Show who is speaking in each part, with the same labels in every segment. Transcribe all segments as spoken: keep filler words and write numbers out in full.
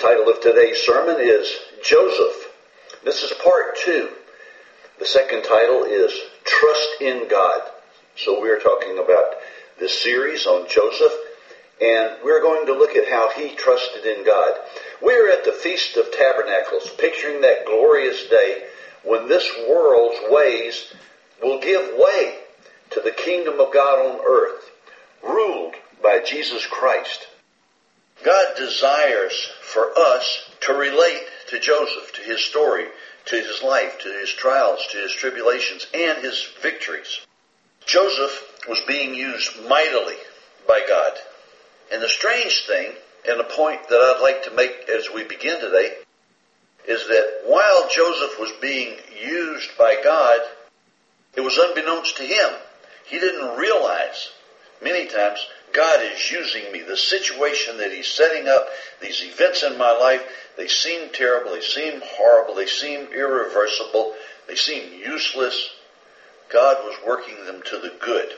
Speaker 1: title of today's sermon is Joseph. This is part two. The second title is Trust in God. So we're talking about this series on Joseph, and we're going to look at how he trusted in God. We're at the Feast of Tabernacles, picturing that glorious day when this world's ways will give way to the kingdom of God on earth, ruled by Jesus Christ. God desires for us to relate to Joseph, to his story, to his life, to his trials, to his tribulations, and his victories. Joseph was being used mightily by God. And the strange thing, and the point that I'd like to make as we begin today, is that while Joseph was being used by God, it was unbeknownst to him. He didn't realize many times God is using me. The situation that he's setting up, these events in my life, they seem terrible, they seem horrible, they seem irreversible, they seem useless. God was working them to the good.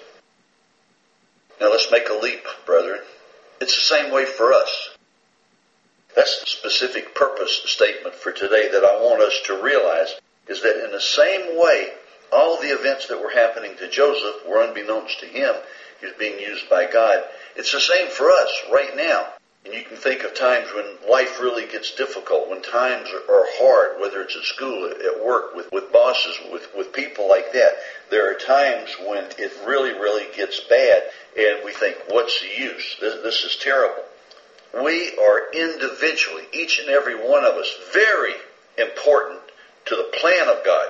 Speaker 1: Now let's make a leap, brethren. It's the same way for us. That's the specific purpose statement for today that I want us to realize, is that in the same way, all the events that were happening to Joseph were unbeknownst to him. He was being used by God. It's the same for us right now. And you can think of times when life really gets difficult, when times are hard, whether it's at school, at work, with, with bosses, with, with people like that. There are times when it really, really gets bad, and we think, what's the use? This, this is terrible. We are individually, each and every one of us, very important to the plan of God.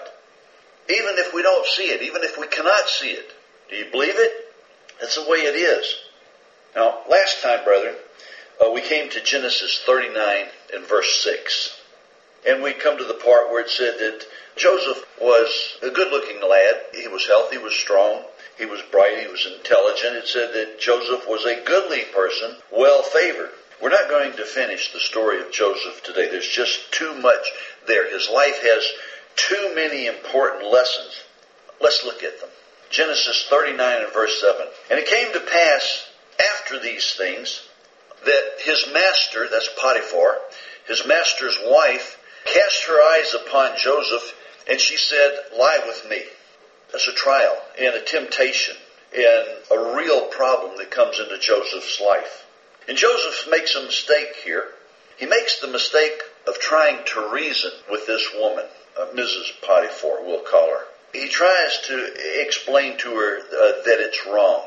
Speaker 1: Even if we don't see it, even if we cannot see it. Do you believe it? That's the way it is. Now, last time, brethren, uh, we came to Genesis thirty-nine and verse six. And we come to the part where it said that Joseph was a good-looking lad. He was healthy, he was strong, he was bright, he was intelligent. It said that Joseph was a goodly person, well-favored. We're not going to finish the story of Joseph today. There's just too much there. His life has too many important lessons. Let's look at them. Genesis thirty-nine and verse seven. And it came to pass after these things that his master, that's Potiphar, his master's wife, cast her eyes upon Joseph, and she said, lie with me. That's a trial and a temptation and a real problem that comes into Joseph's life. And Joseph makes a mistake here. He makes the mistake of trying to reason with this woman, uh, Missus Potiphar, we'll call her. He tries to explain to her uh, that it's wrong.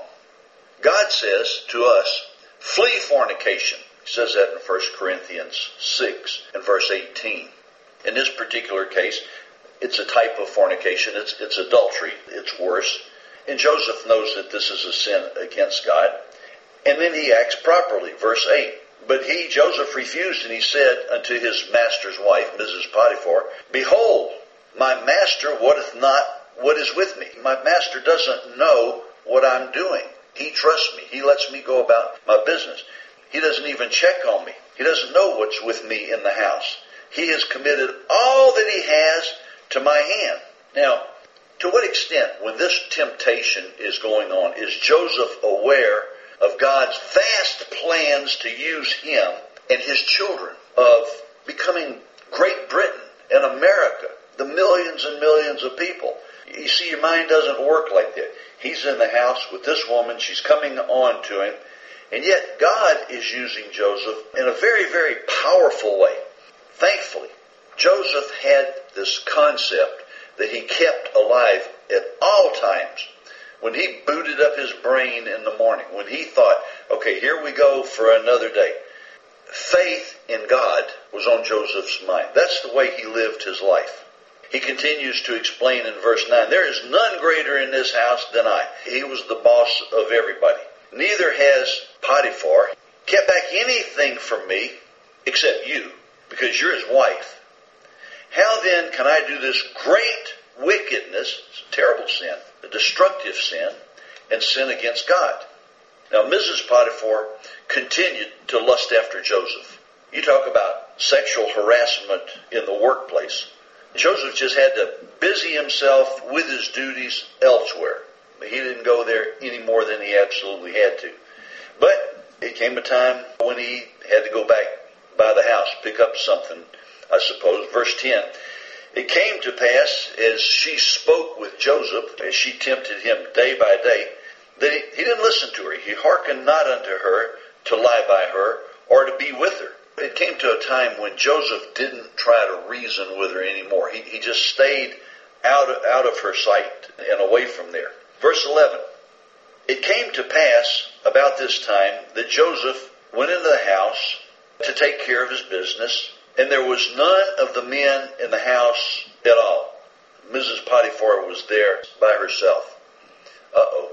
Speaker 1: God says to us, flee fornication. He says that in First Corinthians six and verse eighteen. In this particular case, it's a type of fornication. It's, it's adultery. It's worse. And Joseph knows that this is a sin against God. And then he acts properly. Verse eight. But he, Joseph, refused, and he said unto his master's wife, Missus Potiphar, behold, my master wotteth not what is with me. My master doesn't know what I'm doing. He trusts me. He lets me go about my business. He doesn't even check on me. He doesn't know what's with me in the house. He has committed all that he has to my hand. Now, to what extent, when this temptation is going on, is Joseph aware of God's vast plans to use him and his children of becoming Great Britain and America, the millions and millions of people? You see, your mind doesn't work like that. He's in the house with this woman. She's coming on to him. And yet God is using Joseph in a very, very powerful way. Thankfully, Joseph had this concept that he kept alive at all times. When he booted up his brain in the morning, when he thought, okay, here we go for another day, faith in God was on Joseph's mind. That's the way he lived his life. He continues to explain in verse nine, there is none greater in this house than I. He was the boss of everybody. Neither has Potiphar kept back anything from me except you, because you're his wife. How then can I do this great wickedness, it's a terrible sin, a destructive sin, and sin against God? Now, Missus Potiphar continued to lust after Joseph. You talk about sexual harassment in the workplace. Joseph just had to busy himself with his duties elsewhere. He didn't go there any more than he absolutely had to. But it came a time when he had to go back by the house. Pick up something, I suppose. Verse ten. It came to pass, as she spoke with Joseph, as she tempted him day by day, that he, he didn't listen to her. He hearkened not unto her to lie by her or to be with her. It came to a time when Joseph didn't try to reason with her anymore. He, he just stayed out of, out of her sight and away from there. Verse eleven. It came to pass about this time that Joseph went into the house to take care of his business, and there was none of the men in the house at all. Missus Potiphar was there by herself. Uh-oh.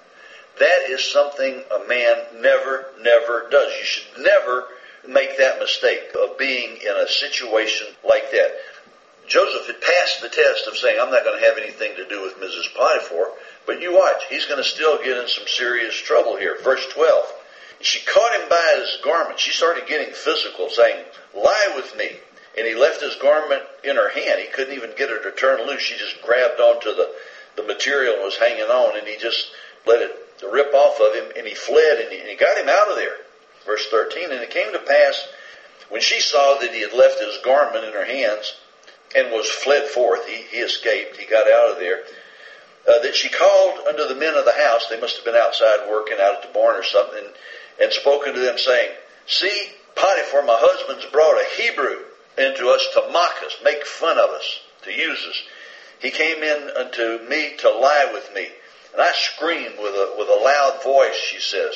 Speaker 1: That is something a man never, never does. You should never make that mistake of being in a situation like that. Joseph had passed the test of saying, I'm not going to have anything to do with Missus Potiphar, but you watch, he's going to still get in some serious trouble here. Verse twelve. She caught him by his garment. She started getting physical, saying, lie with me. And he left his garment in her hand. He couldn't even get her to turn loose. She just grabbed onto the, the material and was hanging on, and he just let it rip off of him, and he fled, and he, and he got him out of there. Verse thirteen, and it came to pass, when she saw that he had left his garment in her hands and was fled forth, he, he escaped, he got out of there, uh, that she called unto the men of the house, they must have been outside working out at the barn or something, and, and spoken to them, saying, see, Potiphar, my husband's brought a Hebrew into us to mock us, make fun of us, to use us. He came in unto me to lie with me. And I screamed with a, with a loud voice, she says.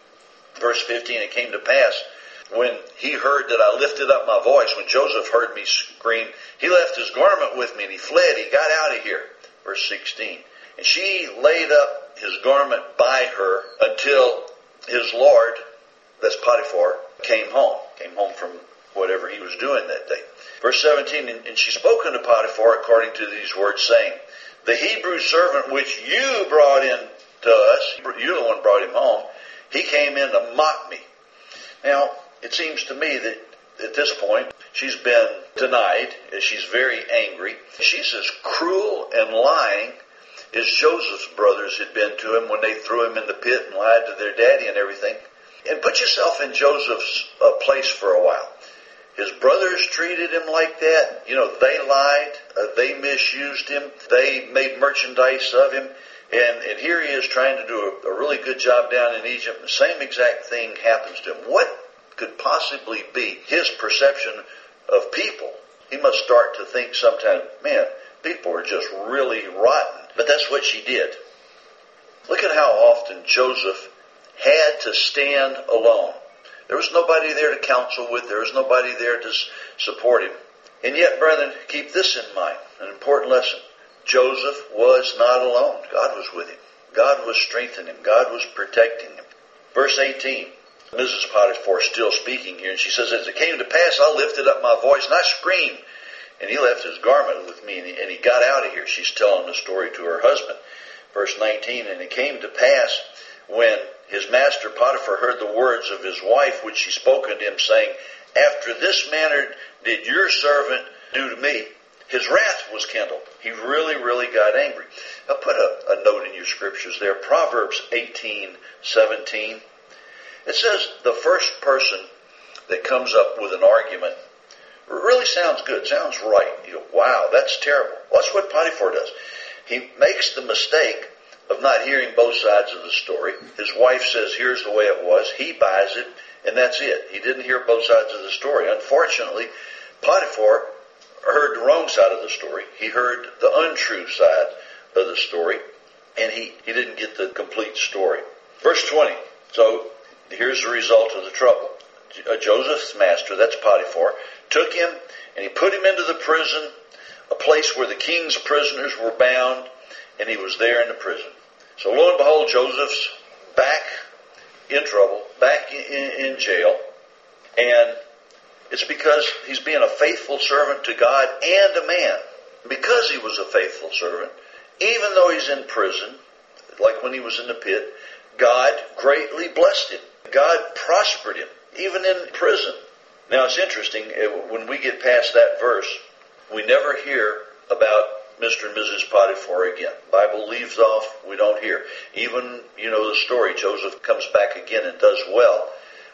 Speaker 1: Verse fifteen, it came to pass, when he heard that I lifted up my voice, when Joseph heard me scream, he left his garment with me and he fled, he got out of here. Verse sixteen, and she laid up his garment by her until his Lord, that's Potiphar, came home, came home from whatever he was doing that day. Verse seventeen, and, and she spoke unto Potiphar according to these words, saying, the Hebrew servant which you brought in to us, you're the one brought him home, he came in to mock me. Now, it seems to me that at this point, she's been denied, she's very angry. She's as cruel and lying as Joseph's brothers had been to him when they threw him in the pit and lied to their daddy and everything. And put yourself in Joseph's uh, place for a while. His brothers treated him like that. You know, they lied. Uh, they misused him. They made merchandise of him. And, and here he is trying to do a, a really good job down in Egypt. The same exact thing happens to him. What could possibly be his perception of people? He must start to think sometime, man, people are just really rotten. But that's what she did. Look at how often Joseph had to stand alone. There was nobody there to counsel with. There was nobody there to support him. And yet, brethren, keep this in mind, an important lesson. Joseph was not alone. God was with him. God was strengthening him. God was protecting him. Verse eighteen, Missus Potiphar still speaking here, and she says, as it came to pass, I lifted up my voice, and I screamed. And he left his garment with me, and he, and he got out of here. She's telling the story to her husband. Verse nineteen, and it came to pass, when his master Potiphar heard the words of his wife, which she spoke unto him, saying, after this manner did your servant do to me, his wrath was kindled. He really, really got angry. Now put a, a note in your scriptures there. Proverbs eighteen seventeen. It says the first person that comes up with an argument really sounds good, sounds right. You go, wow, that's terrible. Well, that's what Potiphar does. He makes the mistake of not hearing both sides of the story. His wife says, here's the way it was. He buys it, and that's it. He didn't hear both sides of the story. Unfortunately, Potiphar heard the wrong side of the story. He heard the untrue side of the story, and he, he didn't get the complete story. Verse twenty. So here's the result of the trouble. Joseph's master, that's Potiphar, took him and he put him into the prison, a place where the king's prisoners were bound, and he was there in the prison. So lo and behold, Joseph's back in trouble, back in, in jail, and it's because he's being a faithful servant to God and a man. Because he was a faithful servant, even though he's in prison, like when he was in the pit, God greatly blessed him. God prospered him, even in prison. Now it's interesting, when we get past that verse, we never hear about Mister and Missus Potiphar again. The Bible leaves off, we don't hear. Even, you know the story, Joseph comes back again and does well.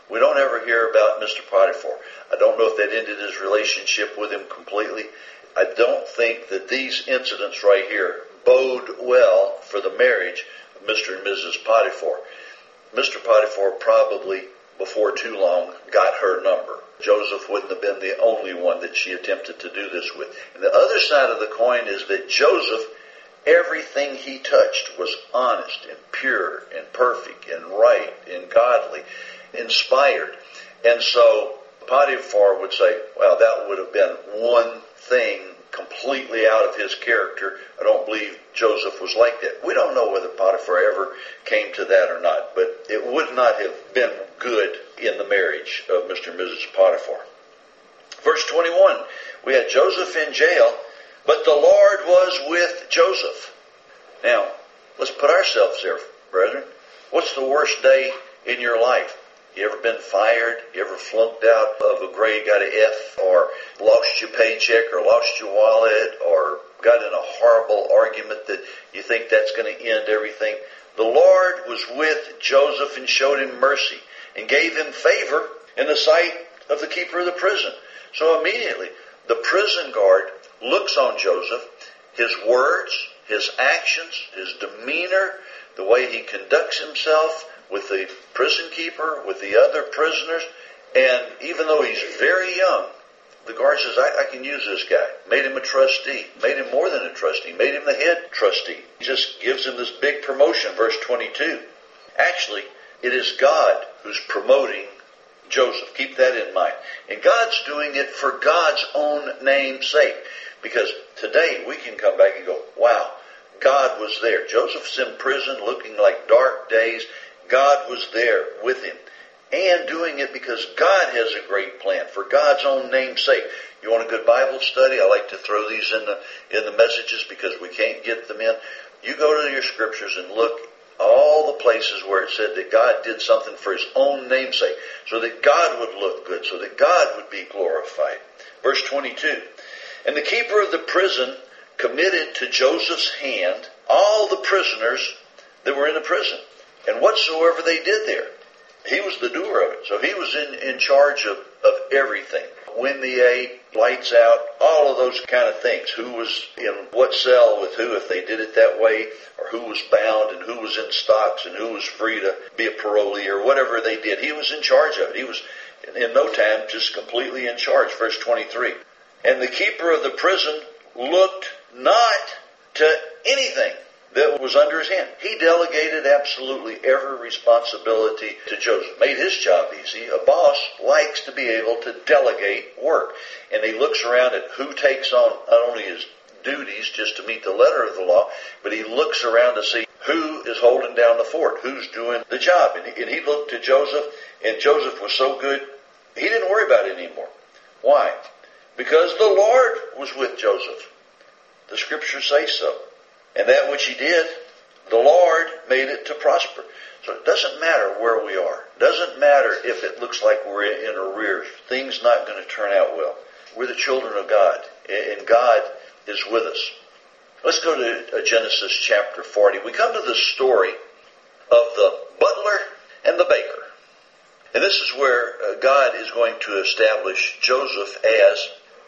Speaker 2: We don't ever hear about Mister Potiphar. I don't know if that ended his relationship with him completely. I don't think that these incidents right here bode well for the marriage of Mister and Missus Potiphar. Mister Potiphar probably, before too long, got her number. Joseph wouldn't have been the only one that she attempted to do this with. And the other side of the coin is that Joseph, everything he touched was honest and pure and perfect and right and godly, inspired. And so Potiphar would say, well, that would have been one thing completely out of his character. I don't believe Joseph was like that. We don't know whether Potiphar ever came to that or not, but it would not have been good in the marriage of Mister and Missus Potiphar. Verse twenty-one, we had Joseph in jail, but the Lord was with Joseph. Now, let's put ourselves there, brethren. What's the worst day in your life? You ever been fired? You ever flunked out of a grade, got an F, or lost your paycheck, or lost your wallet, or got in a horrible argument that you think that's going to end everything? The Lord was with Joseph and showed him mercy and gave him favor in the sight of the keeper of the prison. So immediately, the prison guard looks on Joseph, his words, his actions, his demeanor, the way he conducts himself with the prison keeper, with the other prisoners, and even though he's very young, the guard says, I, I can use this guy. Made him a trustee. Made him more than a trustee. Made him the head trustee. He just gives him this big promotion, verse twenty-two. Actually, it is God who's promoting Joseph. Keep that in mind. And God's doing it for God's own name's sake. Because today we can come back and go, wow, God was there. Joseph's in prison looking like dark days. God was there with him. And doing it because God has a great plan for God's own name's sake. You want a good Bible study? I like to throw these in the in the messages because we can't get them in. You go to your scriptures and look all the places where it said that God did something for his own name's sake, so that God would look good, so that God would be glorified. Verse twenty-two, and the keeper of the prison committed to Joseph's hand all the prisoners that were in the prison, and whatsoever they did there. He was the doer of it. So he was in, in charge of, of everything. When they ate, lights out, all of those kind of things. Who was in what cell with who if they did it that way, or who was bound and who was in stocks and who was free to be a parolee or whatever they did. He was in charge of it. He was in no time just completely in charge. Verse twenty-three. And the keeper of the prison looked not to anything that was under his hand. He delegated absolutely every responsibility to Joseph. Made his job easy. A boss likes to be able to delegate work. And he looks around at who takes on not only his duties just to meet the letter of the law, but he looks around to see who is holding down the fort, who's doing the job. And he, and he looked to Joseph, and Joseph was so good, he didn't worry about it anymore. Why? Because the Lord was with Joseph. The scriptures say so. And that which he did, the Lord made it to prosper. So it doesn't matter where we are. It doesn't matter if it looks like we're in arrears. Things not going to turn out well. We're the children of God, and God is with us. Let's go to Genesis chapter forty. We come to the story of the butler and the baker. And this is where God is going to establish Joseph as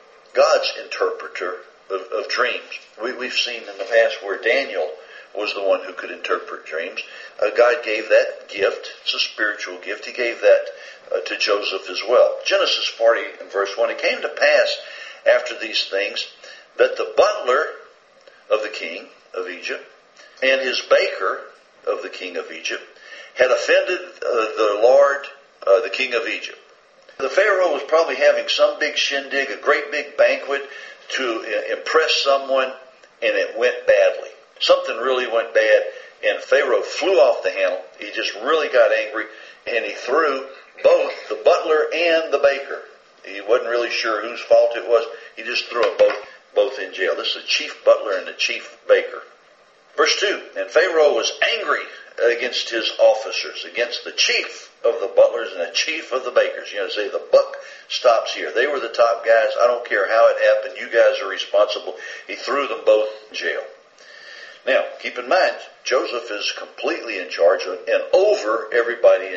Speaker 2: God's interpreter Of, of dreams. We, we've seen in the past where Daniel was the one who could interpret dreams. Uh, God gave that gift. It's a spiritual gift. He gave that uh, to Joseph as well. Genesis forty and verse one, it came to pass after these things that the butler of the king of Egypt and his baker of the king of Egypt had offended uh, the Lord, uh, the king of Egypt. The Pharaoh was probably having some big shindig, a great big banquet, to impress someone, and it went badly. Something really went bad, and Pharaoh flew off the handle. He just really got angry, and he threw both the butler and the baker. He wasn't really sure whose fault it was. He just threw them both, both in jail. This is the chief butler and the chief baker. Verse two, and Pharaoh was angry against his officers, against the chief of the butlers and the chief of the bakers. You know, say the buck stops here. They were the top guys. I don't care how it happened. You guys are responsible. He threw them both in jail. Now, keep in mind, Joseph is completely in charge of and over everybody in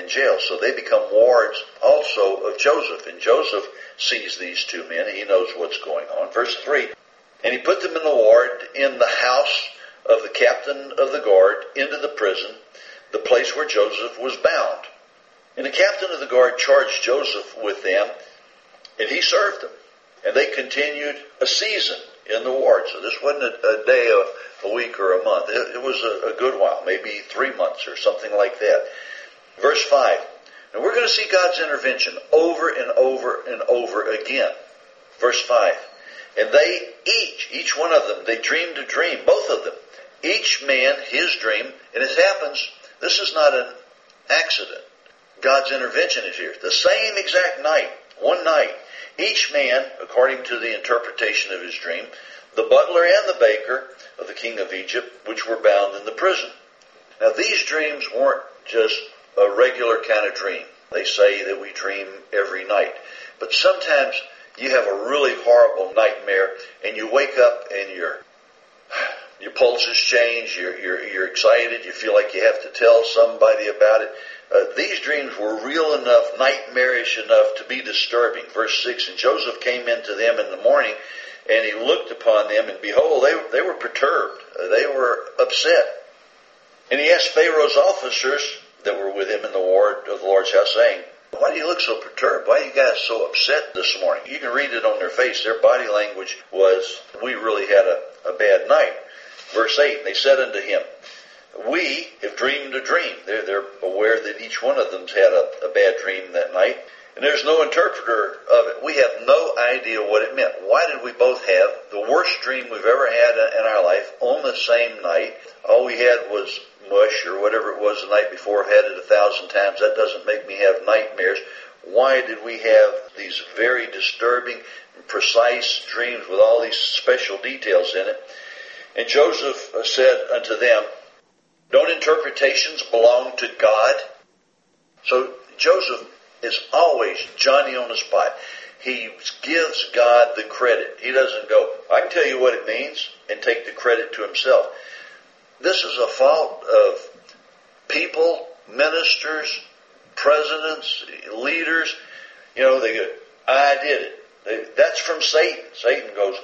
Speaker 2: in jail. So they become wards also of Joseph. And Joseph sees these two men. He knows what's going on. Verse three, and he put them in the ward in the house of the captain of the guard into the prison, the place where Joseph was bound. And the captain of the guard charged Joseph with them, and he served them. And they continued a season in the ward. So this wasn't a, a day, a, a week, or a month. It, it was a, a good while, maybe three months or something like that. Verse five. And we're going to see God's intervention over and over and over again. Verse five. And they each, each one of them, they dreamed a dream, both of them. Each man his dream, and it happens, this is not an accident. God's intervention is here. The same exact night, one night, each man, according to the interpretation of his dream, the butler and the baker of the king of Egypt, which were bound in the prison. Now these dreams weren't just a regular kind of dream. They say that we dream every night. But sometimes you have a really horrible nightmare and you wake up and your your pulses change, you're, you're, you're excited, you feel like you have to tell somebody about it. Uh, these dreams were real enough, nightmarish enough to be disturbing. Verse six, and Joseph came into them in the morning, and he looked upon them, and behold, they, they were perturbed. Uh, they were upset. And he asked Pharaoh's officers that were with him in the ward of the Lord's house, saying, why do you look so perturbed? Why are you guys so upset this morning? You can read it on their face. Their body language was, we really had a, a bad night. Verse eight, they said unto him, we have dreamed a dream. They're, they're aware that each one of them's had a, a bad dream that night. And there's no interpreter of it. We have no idea what it meant. Why did we both have the worst dream we've ever had in our life on the same night? All we had was mush or whatever it was the night before. I've had it a thousand times. That doesn't make me have nightmares. Why did we have these very disturbing, precise dreams with all these special details in it? And Joseph said unto them, don't interpretations belong to God? So Joseph is always Johnny on the spot. He gives God the credit. He doesn't go, I can tell you what it means, and take the credit to himself. This is a fault of people, ministers, presidents, leaders. You know, they go, I did it. They, that's from Satan. Satan goes,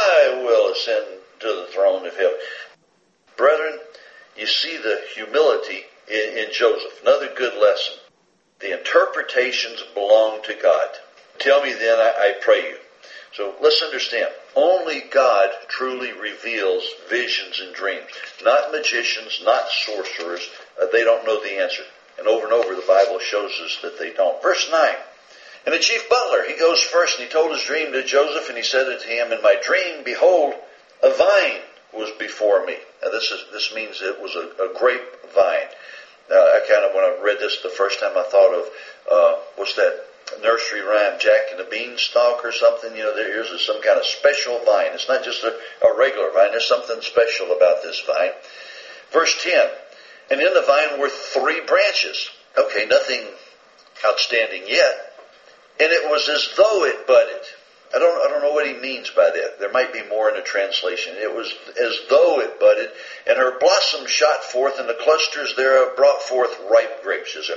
Speaker 2: I will ascend to the throne of heaven. Brethren, you see the humility in, in Joseph. Another good lesson. The interpretations belong to God. Tell me then, I, I pray you. So let's understand. Only God truly reveals visions and dreams. Not magicians, not sorcerers. Uh, they don't know the answer. And over and over the Bible shows us that they don't. Verse nine. And the chief butler, he goes first, and he told his dream to Joseph, and he said unto him, in my dream, behold, a vine was before me. Now this is this means it was a, a grapevine. Now I kind of, when I read this the first time, I thought of, uh, what's that nursery rhyme, Jack and the Beanstalk or something? You know, there's some kind of special vine. It's not just a, a regular vine. There's something special about this vine. Verse ten, and in the vine were three branches. Okay, nothing outstanding yet. And it was as though it budded. I don't, I don't know what he means by that. There might be more in the translation. It was as though it budded, and her blossoms shot forth, and the clusters thereof brought forth ripe grapes. Just,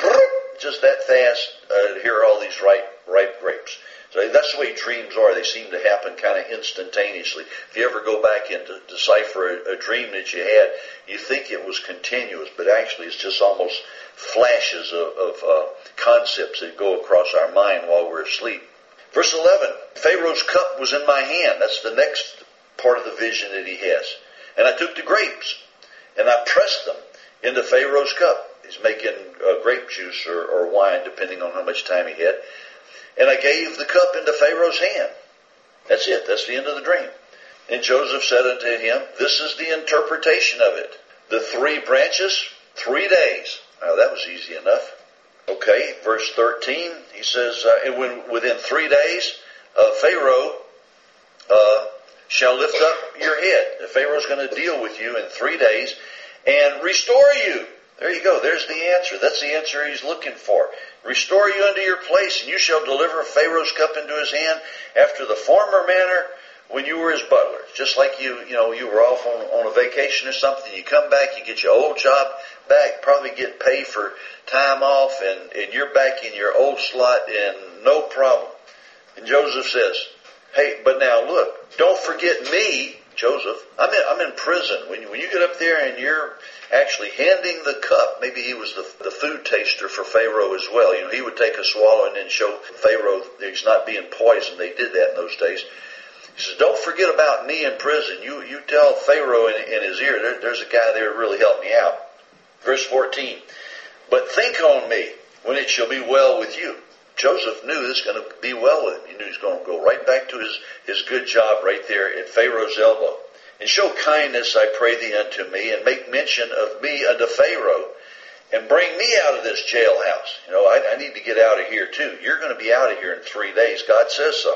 Speaker 2: just that fast, uh, here are all these ripe, ripe grapes. So that's the way dreams are. They seem to happen kind of instantaneously. If you ever go back and de- decipher a, a dream that you had, you think it was continuous, but actually it's just almost flashes of, of uh, concepts that go across our mind while we're asleep. Verse eleven, Pharaoh's cup was in my hand. That's the next part of the vision that he has. And I took the grapes, and I pressed them into Pharaoh's cup. He's making uh, grape juice or, or wine, depending on how much time he had. And I gave the cup into Pharaoh's hand. That's it. That's the end of the dream. And Joseph said unto him, this is the interpretation of it. The three branches, three days. Now that was easy enough. Okay, verse thirteen, he says, uh, and when within three days, uh, Pharaoh uh, shall lift up your head. The Pharaoh's going to deal with you in three days and restore you. There you go. There's the answer. That's the answer he's looking for. Restore you unto your place, and you shall deliver Pharaoh's cup into his hand after the former manner when you were his butler. Just like you, you know, you were off on, on a vacation or something. You come back, you get your old job back, probably get paid for time off, and, and you're back in your old slot and no problem. And Joseph says, hey, but now look, don't forget me, Joseph. I'm in, I'm in prison. When you, when you get up there and you're actually handing the cup, maybe he was the, the food taster for Pharaoh as well. You know, he would take a swallow and then show Pharaoh that he's not being poisoned. They did that in those days. He says, don't forget about me in prison. You you tell Pharaoh in, in his ear, there, there's a guy there to really help me out. Verse fourteen, but think on me when it shall be well with you. Joseph knew this was going to be well with him. He knew he was going to go right back to his, his good job right there at Pharaoh's elbow. And show kindness, I pray thee, unto me, and make mention of me unto Pharaoh, and bring me out of this jailhouse. You know, I, I need to get out of here too. You're going to be out of here in three days. God says so.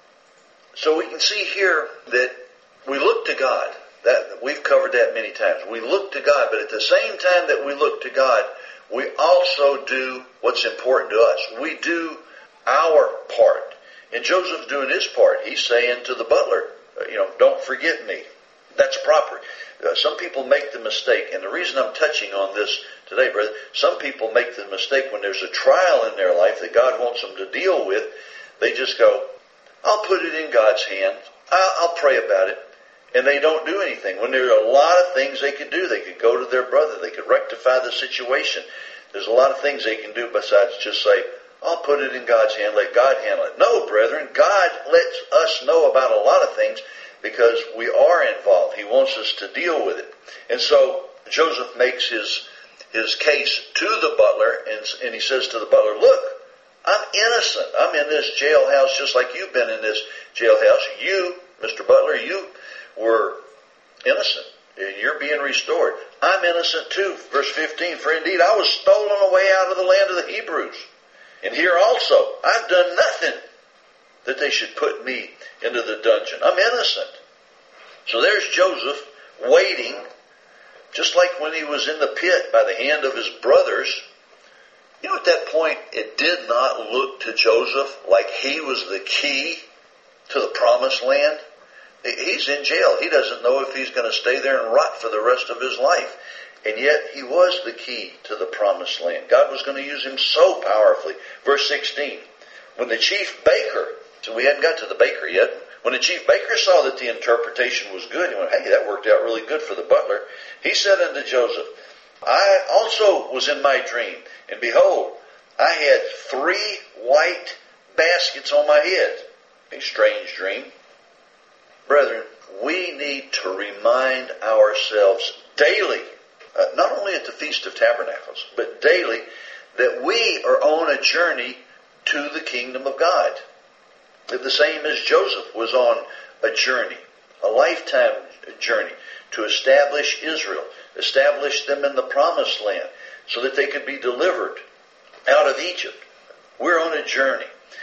Speaker 2: So we can see here that we look to God. That we've covered that many times. We look to God, but at the same time that we look to God, we also do what's important to us. We do our part. And Joseph's doing his part. He's saying to the butler, you know, don't forget me. That's proper. Uh, some people make the mistake, and the reason I'm touching on this today, brother, some people make the mistake when there's a trial in their life that God wants them to deal with. They just go, I'll put it in God's hands. I'll, I'll pray about it. And they don't do anything. When there are a lot of things they could do. They could go to their brother. They could rectify the situation. There's a lot of things they can do besides just say, I'll put it in God's hand. Let God handle it. No, brethren, God lets us know about a lot of things because we are involved. He wants us to deal with it. And so Joseph makes his his case to the butler, and, and he says to the butler, look, I'm innocent. I'm in this jailhouse just like you've been in this jailhouse. You, Mister Butler, you were innocent. You're being restored. I'm innocent too. Verse fifteen, for indeed I was stolen away out of the land of the Hebrews. And here also, I've done nothing that they should put me into the dungeon. I'm innocent. So there's Joseph waiting, just like when he was in the pit by the hand of his brothers. You know, at that point, it did not look to Joseph like he was the key to the promised land. He's in jail. He doesn't know if he's going to stay there and rot for the rest of his life. And yet, he was the key to the promised land. God was going to use him so powerfully. Verse sixteen, when the chief baker, so we hadn't got to the baker yet, when the chief baker saw that the interpretation was good, he went, hey, that worked out really good for the butler. He said unto Joseph, I also was in my dream, and behold, I had three white baskets on my head. A strange dream. Brethren, we need to remind ourselves daily, uh, not only at the Feast of Tabernacles, but daily, that we are on a journey to the kingdom of God. The same as Joseph was on a journey, a lifetime journey, to establish Israel, establish them in the promised land, so that they could be delivered out of Egypt. We're on a journey.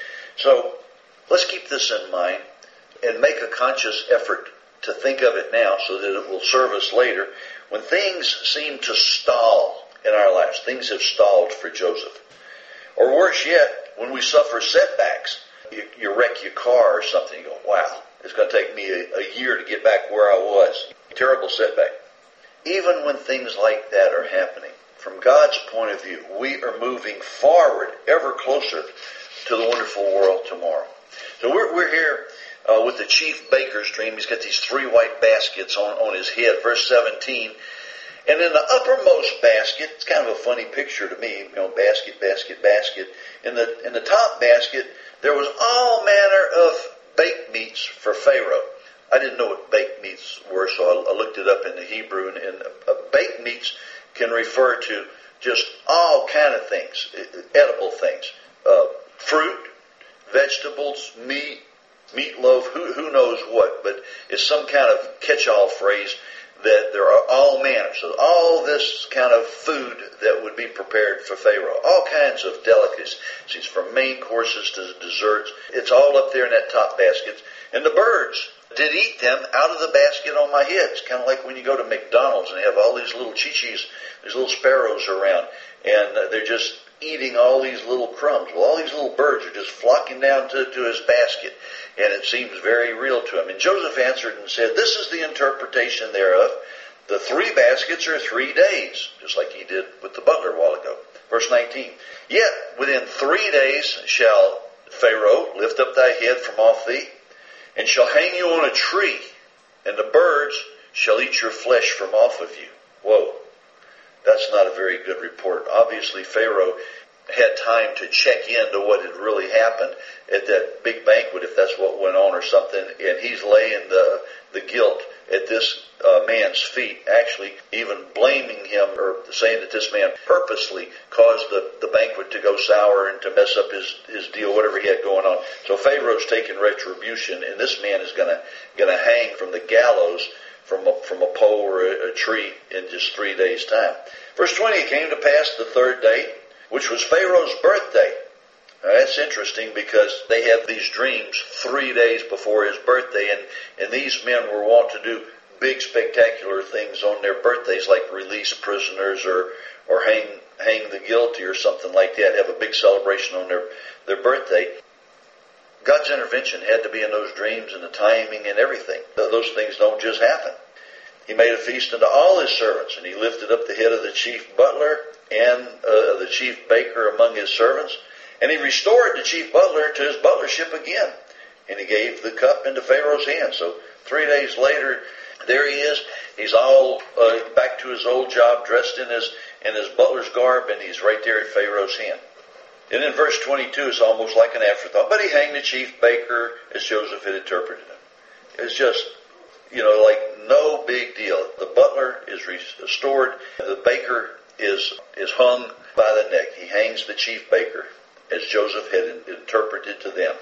Speaker 2: So let's keep this in mind and make a conscious effort to think of it now so that it will serve us later. When things seem to stall in our lives, things have stalled for Joseph. Or worse yet, when we suffer setbacks, you, you wreck your car or something, you go, wow, it's going to take me a, a year to get back where I was. Terrible setback. Even when things like that are happening, from God's point of view, we are moving forward ever closer to the wonderful world tomorrow. So we're, we're here uh, with the chief baker's dream. He's got these three white baskets on, on his head. Verse seventeen. And in the uppermost basket, it's kind of a funny picture to me, you know, basket, basket, basket. In the in the top basket, there was all manner of baked meats for Pharaoh. I didn't know what baked meats were, so I, I looked it up in the Hebrew. And, and uh, baked meats can refer to just all kind of things, edible things, uh, fruit, vegetables, meat, meatloaf, who who knows what, but it's some kind of catch-all phrase that there are all manner. So all this kind of food that would be prepared for Pharaoh. All kinds of delicacies, from main courses to desserts. It's all up there in that top basket. And the birds did eat them out of the basket on my head. It's kind of like when you go to McDonald's and they have all these little chi-chis, these little sparrows around, and they're just eating all these little crumbs. Well, all these little birds are just flocking down to, to his basket, and it seems very real to him. And Joseph answered and said, this is the interpretation thereof. The three baskets are three days, just like he did with the butler a while ago. Verse nineteen, yet within three days shall Pharaoh lift up thy head from off thee, and shall hang you on a tree, and the birds shall eat your flesh from off of you. Whoa, that's not a very good report. Obviously, Pharaoh had time to check into what had really happened at that big banquet, if that's what went on or something, and he's laying the the guilt at this uh, man's feet, actually even blaming him or saying that this man purposely caused the, the banquet to go sour and to mess up his, his deal, whatever he had going on. So Pharaoh's taking retribution, and this man is going to going to hang from the gallows from a, from a pole or a, a tree in just three days' time. Verse twenty, it came to pass the third day, which was Pharaoh's birthday. Now, that's interesting because they have these dreams three days before his birthday, and, and these men were wont to do big spectacular things on their birthdays, like release prisoners or or hang hang the guilty or something like that, have a big celebration on their, their birthday. God's intervention had to be in those dreams and the timing and everything. Those things don't just happen. He made a feast unto all his servants, and he lifted up the head of the chief butler and uh, the chief baker among his servants. And he restored the chief butler to his butlership again. And he gave the cup into Pharaoh's hand. So three days later, there he is. He's all uh, back to his old job, dressed in his in his butler's garb, and he's right there at Pharaoh's hand. And in verse twenty-two, it's almost like an afterthought. But he hanged the chief baker as Joseph had interpreted him. It's just, you know, like no big deal. The butler is restored. The baker is is hung by the neck. He hangs the chief baker as Joseph had interpreted to them.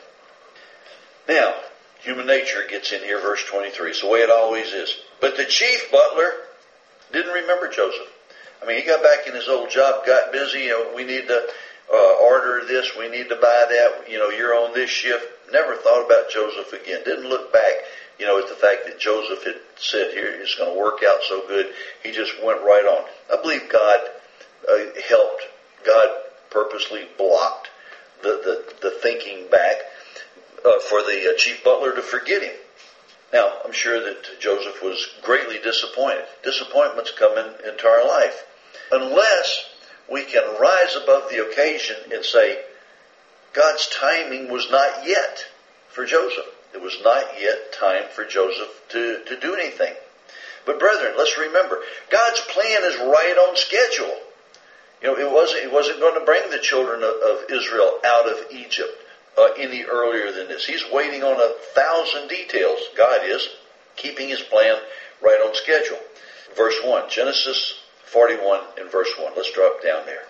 Speaker 2: Now, human nature gets in here, verse twenty-three. It's the way it always is. But the chief butler didn't remember Joseph. I mean, he got back in his old job, got busy. You know, we need to uh, order this, we need to buy that. You know, you're on this shift. Never thought about Joseph again. Didn't look back, you know, at the fact that Joseph had said here it's going to work out so good. He just went right on. I believe God uh, helped. God purposely blocked the, the, the thinking back uh, for the uh, chief butler to forget him. Now, I'm sure that Joseph was greatly disappointed. Disappointments come in, into our life. Unless we can rise above the occasion and say, God's timing was not yet for Joseph. It was not yet time for Joseph to, to do anything. But brethren, let's remember, God's plan is right on schedule. You know, it wasn't, it wasn't going to bring the children of, of Israel out of Egypt uh, any earlier than this. He's waiting on a thousand details. God is keeping his plan right on schedule. Verse one, Genesis forty-one and verse one. Let's drop down there.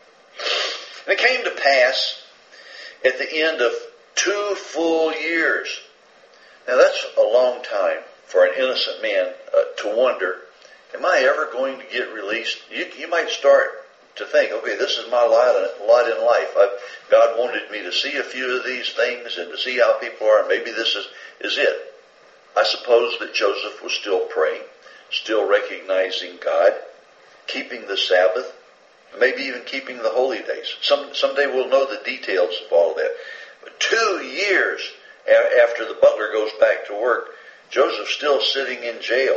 Speaker 2: And it came to pass at the end of two full years. Now that's a long time for an innocent man uh, to wonder, am I ever going to get released? You, you might start to think, okay, this is my lot in life. I've, God wanted me to see a few of these things and to see how people are. Maybe this is, is it. I suppose that Joseph was still praying, still recognizing God, keeping the Sabbath, maybe even keeping the holy days. Some someday we'll know the details of all of that. But two years a- after the butler goes back to work, Joseph's still sitting in jail.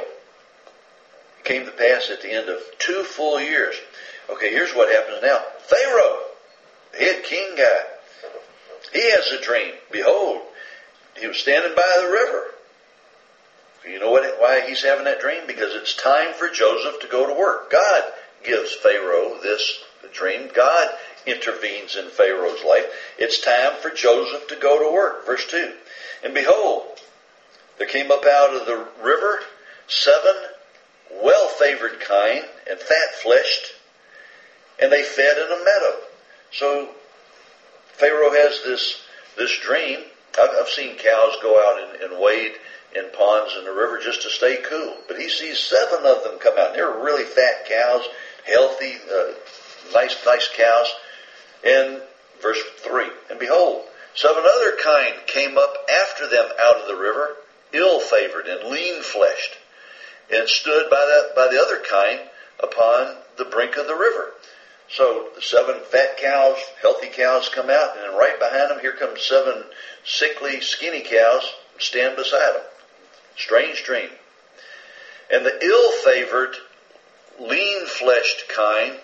Speaker 2: It came to pass at the end of two full years. Okay, here's what happens now. Pharaoh, the head king guy, he has a dream. Behold, he was standing by the river. You know what? Why he's having that dream? Because it's time for Joseph to go to work. God gives Pharaoh this dream. God intervenes in Pharaoh's life. It's time for Joseph to go to work. Verse two. And behold, there came up out of the river seven well-favored kine and fat-fleshed, and they fed in a meadow. So Pharaoh has this this dream. I've, I've seen cows go out and, and wade in ponds in the river just to stay cool. But he sees seven of them come out. They're really fat cows, healthy, uh, nice, nice cows. And verse three, and behold, seven other kine came up after them out of the river, ill-favored and lean-fleshed, and stood by the, by the other kine upon the brink of the river. So the seven fat cows, healthy cows come out, and then right behind them, here come seven sickly, skinny cows stand beside them. Strange dream. And the ill-favored, lean-fleshed kind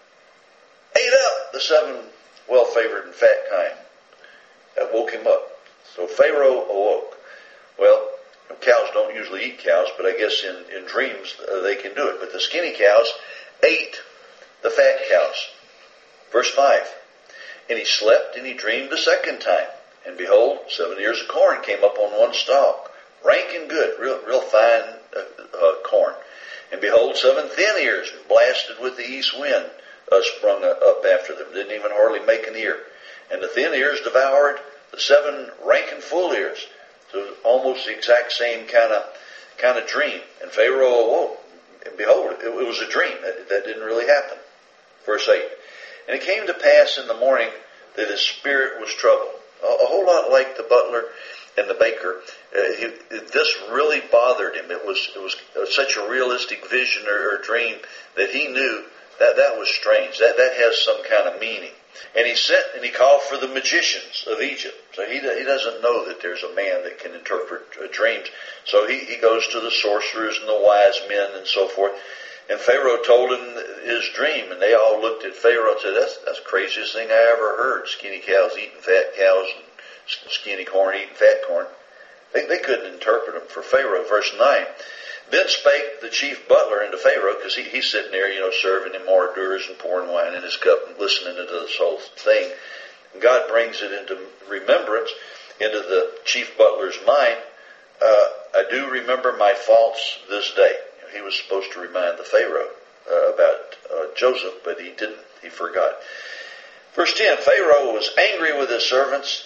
Speaker 2: ate up the seven well-favored and fat kind. That woke him up. So Pharaoh awoke. Well, cows don't usually eat cows, but I guess in, in dreams uh, they can do it. But the skinny cows ate the fat cows. Verse five. And he slept and he dreamed the second time. And behold, seven ears of corn came up on one stalk, rank and good, real, real fine uh, uh, corn. And behold, seven thin ears, blasted with the east wind, uh, sprung up after them. Didn't even hardly make an ear. And the thin ears devoured the seven rank and full ears. So it was almost the exact same kind of kind of dream. And Pharaoh awoke, and behold, it, it was a dream. That, that didn't really happen. Verse eight. And it came to pass in the morning that his spirit was troubled. A, a whole lot like the butler and the baker. Uh, he, this really bothered him. It was it was such a realistic vision or, or dream that he knew that that was strange. That that has some kind of meaning. And he sent and he called for the magicians of Egypt. So he he doesn't know that there's a man that can interpret uh, dreams. So he, he goes to the sorcerers and the wise men and so forth. And Pharaoh told him his dream, and they all looked at Pharaoh and said, that's, that's the craziest thing I ever heard. Skinny cows eating fat cows, and skinny corn eating fat corn. They, they couldn't interpret them for Pharaoh. Verse nine. Then spake the chief butler unto Pharaoh, because he, he's sitting there, you know, serving him hors d'oeuvres and pouring wine in his cup and listening to this whole thing. And God brings it into remembrance, into the chief butler's mind. Uh, I do remember my faults this day. He was supposed to remind the Pharaoh uh, about uh, Joseph, but he didn't. He forgot. Verse ten, Pharaoh was angry with his servants,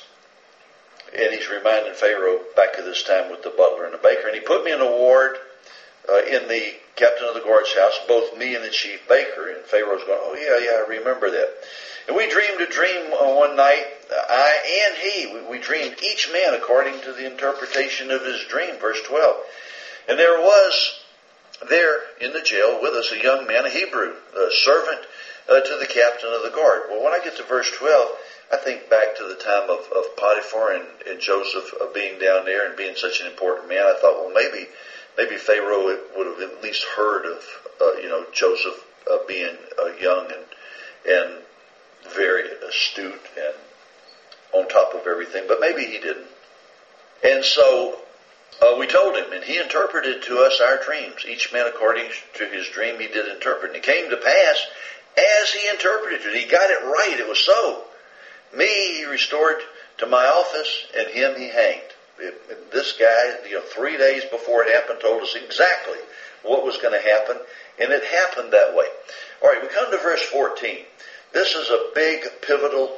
Speaker 2: and he's reminding Pharaoh back at this time with the butler and the baker. And he put me in a ward uh, in the captain of the guard's house, both me and the chief baker. And Pharaoh's going, oh, yeah, yeah, I remember that. And we dreamed a dream uh, one night, I and he. We, we dreamed each man according to the interpretation of his dream. Verse twelve. And there was there in the jail with us a young man, a Hebrew, a servant uh, to the captain of the guard. Well, when I get to verse twelve, I think back to the time of, of Potiphar and, and Joseph uh, being down there and being such an important man. I thought, well, maybe maybe Pharaoh would have at least heard of uh, you know Joseph uh, being uh, young and and very astute and on top of everything, but maybe he didn't. And so Uh, we told him, and he interpreted to us our dreams. Each man according to his dream he did interpret. And it came to pass as he interpreted it. He got it right. It was so. Me he restored to my office, and him he hanged. It, it, this guy, you know, three days before it happened, told us exactly what was going to happen, and it happened that way. All right, we come to verse fourteen. This is a big, pivotal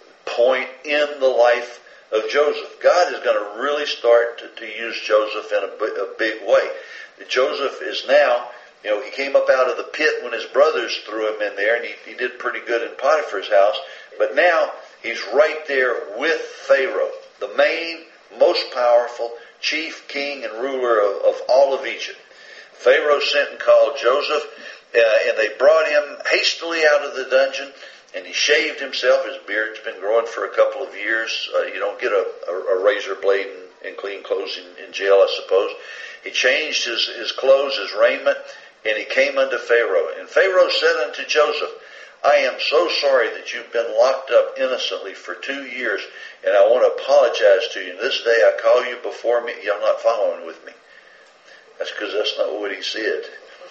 Speaker 2: point in the life of Joseph. God is going to really start to, to use Joseph in a, a big way. Joseph is now, you know, he came up out of the pit when his brothers threw him in there, and he, he did pretty good in Potiphar's house, but now he's right there with Pharaoh, the main, most powerful chief king and ruler of, of all of Egypt. Pharaoh sent and called Joseph, uh, and they brought him hastily out of the dungeon. And he shaved himself. His beard's been growing for a couple of years. Uh, you don't get a, a, a razor blade and, and clean clothes in, in jail, I suppose. He changed his, his clothes, his raiment, and he came unto Pharaoh. And Pharaoh said unto Joseph, I am so sorry that you've been locked up innocently for two years, and I want to apologize to you. And this day I call you before me. You're not following with me. That's because that's not what he said.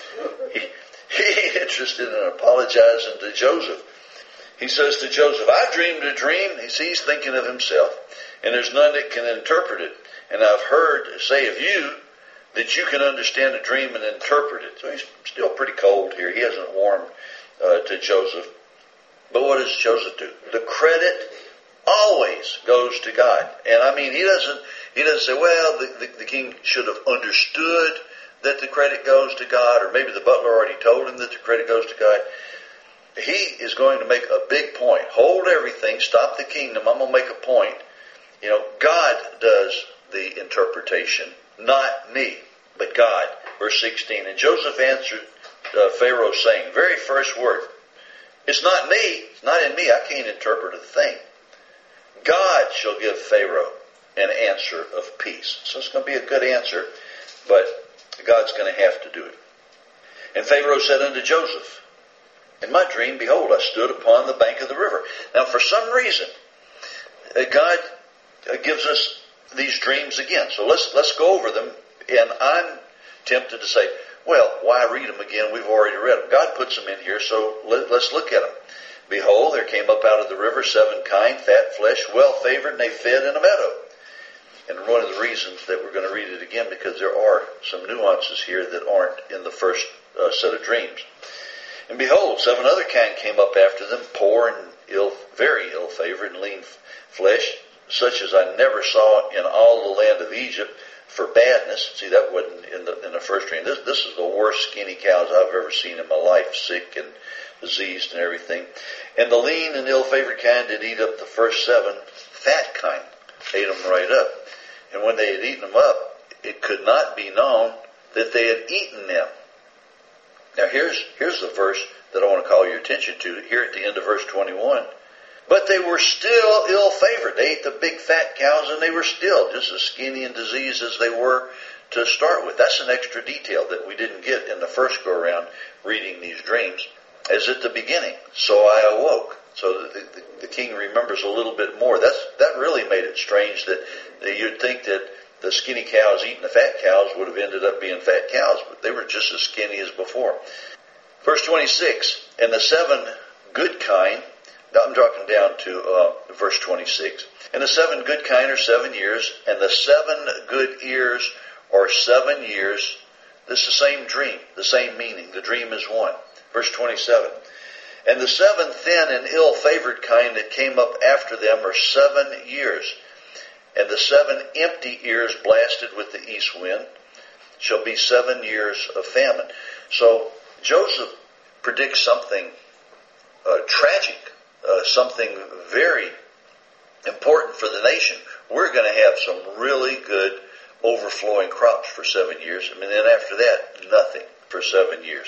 Speaker 2: He, he ain't interested in apologizing to Joseph. He says to Joseph, I dreamed a dream. He sees, he's thinking of himself. And there's none that can interpret it. And I've heard say of you that you can understand a dream and interpret it. So he's still pretty cold here. He hasn't warmed uh, to Joseph. But what does Joseph do? The credit always goes to God. And I mean, he doesn't he doesn't say, well, the, the, the king should have understood that the credit goes to God, or maybe the butler already told him that the credit goes to God. He is going to make a big point. Hold everything. Stop the kingdom. I'm going to make a point. You know, God does the interpretation, not me, but God. Verse sixteen. And Joseph answered uh, Pharaoh, saying, very first word It's not me. It's not in me. I can't interpret a thing. God shall give Pharaoh an answer of peace. So it's going to be a good answer, but God's going to have to do it. And Pharaoh said unto Joseph, in my dream, behold, I stood upon the bank of the river. Now, for some reason, God gives us these dreams again. So let's let's go over them. And I'm tempted to say, well, why read them again? We've already read them. God puts them in here, so let, let's look at them. Behold, there came up out of the river seven kine, fat flesh, well favored, and they fed in a meadow. And one of the reasons that we're going to read it again, because there are some nuances here that aren't in the first uh, set of dreams. And behold, seven other kine came up after them, poor and ill, very ill-favored and lean flesh, such as I never saw in all the land of Egypt for badness. See, that wasn't in the in the first dream. This this is the worst skinny cows I've ever seen in my life, sick and diseased and everything. And the lean and ill-favored kind did eat up the first seven fat kine, ate them right up. And when they had eaten them up, it could not be known that they had eaten them. Now here's here's the verse that I want to call your attention to, here at the end of verse twenty-one. But they were still ill-favored. They ate the big fat cows, and they were still just as skinny and diseased as they were to start with. That's an extra detail that we didn't get in the first go-around reading these dreams, as at the beginning. So I awoke. So the, the, the king remembers a little bit more. That's that really made it strange that, that you'd think that the skinny cows eating the fat cows would have ended up being fat cows, but they were just as skinny as before. Verse twenty-six, and the seven good kine, now I'm dropping down to uh, verse twenty-six, and the seven good kine are seven years, and the seven good ears are seven years. This is the same dream, the same meaning. The dream is one. Verse twenty-seven, and the seven thin and ill-favored kine that came up after them are seven years. And the seven empty ears blasted with the east wind shall be seven years of famine. So Joseph predicts something uh, tragic, uh, something very important for the nation. We're going to have some really good overflowing crops for seven years. I mean, then after that, nothing for seven years.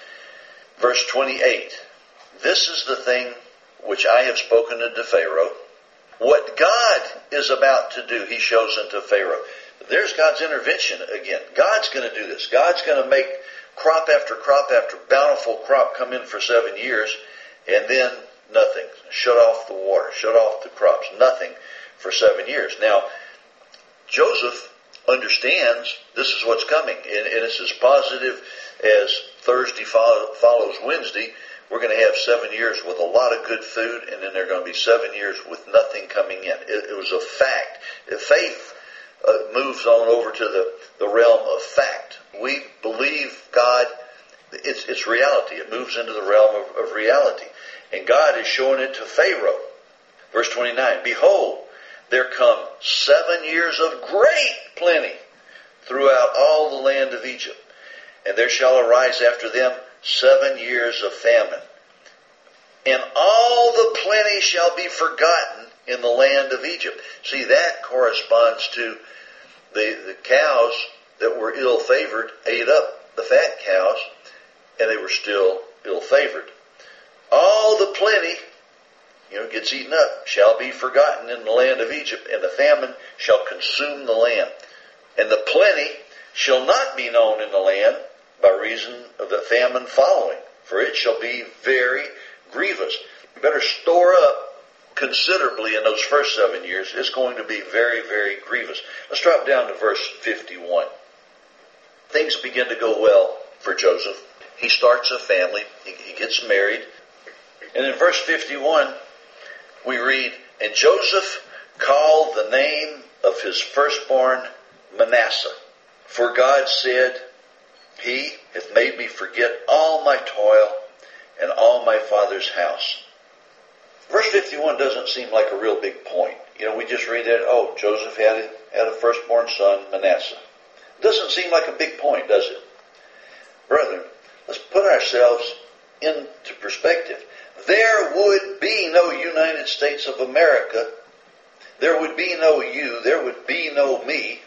Speaker 2: Verse twenty-eight, this is the thing which I have spoken unto Pharaoh. What God is about to do, he shows unto Pharaoh. There's God's intervention again. God's going to do this. God's going to make crop after crop after bountiful crop come in for seven years, and then nothing. Shut off the water. Shut off the crops. Nothing for seven years. Now, Joseph understands this is what's coming, and, and it's as positive as Thursday follow, follows Wednesday. We're going to have seven years with a lot of good food, and then there are going to be seven years with nothing coming in. It, it was a fact. Faith uh, moves on over to the, the realm of fact. We believe God. It's, it's reality. It moves into the realm of, of reality. And God is showing it to Pharaoh. Verse twenty-nine, behold, there come seven years of great plenty throughout all the land of Egypt. And there shall arise after them seven years of famine. And all the plenty shall be forgotten in the land of Egypt. See, that corresponds to the, the cows that were ill-favored ate up the fat cows, and they were still ill-favored. All the plenty, you know, gets eaten up, shall be forgotten in the land of Egypt, and the famine shall consume the land. And the plenty shall not be known in the land by reason of the famine following, for it shall be very grievous. You better store up considerably in those first seven years. It's going to be very, very grievous. Let's drop down to verse fifty-one. Things begin to go well for Joseph. He starts a family. He, he gets married. And in verse fifty-one, we read, and Joseph called the name of his firstborn Manasseh. For God said, he hath made me forget all my toil and all my father's house. Verse fifty-one doesn't seem like a real big point. You know, we just read that, oh, Joseph had a, had a firstborn son, Manasseh. It doesn't seem like a big point, does it? Brethren, let's put ourselves into perspective. There would be no United States of America. There would be no you. There would be no me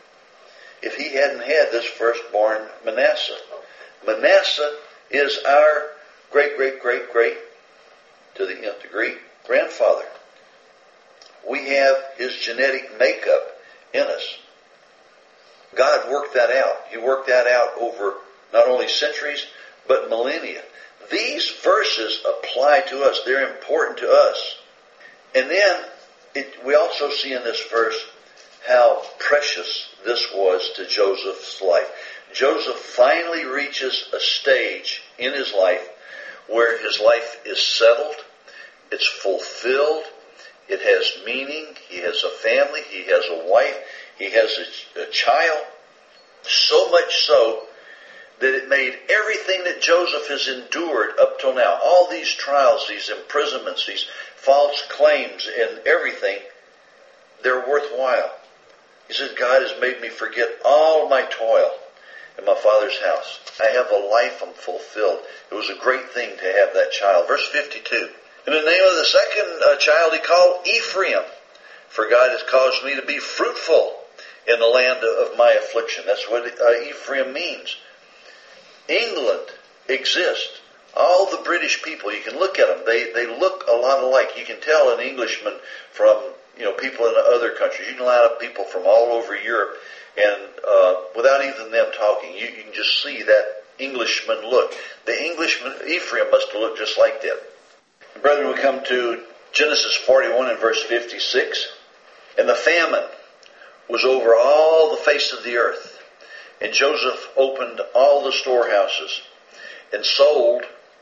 Speaker 2: if he hadn't had this firstborn Manasseh. Manasseh is our great, great, great, great to the nth degree, grandfather. We have his genetic makeup in us. God worked that out. He worked that out over not only centuries, but millennia. These verses apply to us. They're important to us. And then it, we also see in this verse how precious this was to Joseph's life. Joseph finally reaches a stage in his life where his life is settled, it's fulfilled, it has meaning, he has a family, he has a wife, he has a, a child, so much so that it made everything that Joseph has endured up till now, all these trials, these imprisonments, these false claims and everything, they're worthwhile. He says, God has made me forget all my toil in my father's house. I have a life, I'm fulfilled. It was a great thing to have that child. Verse fifty-two. In the name of the second uh, child he called Ephraim, for God has caused me to be fruitful in the land of my affliction. That's what uh, Ephraim means. England exists. All the British people, you can look at them. They they look a lot alike. You can tell an Englishman from, you know, people in other countries. You can line up people from all over Europe, and uh, without even them talking, you, you can just see that Englishman look. The Englishman, Ephraim, must have looked just like that. Brethren, we come to Genesis forty-one and verse fifty-six. And the famine was over all the face of the earth. And Joseph opened all the storehouses and sold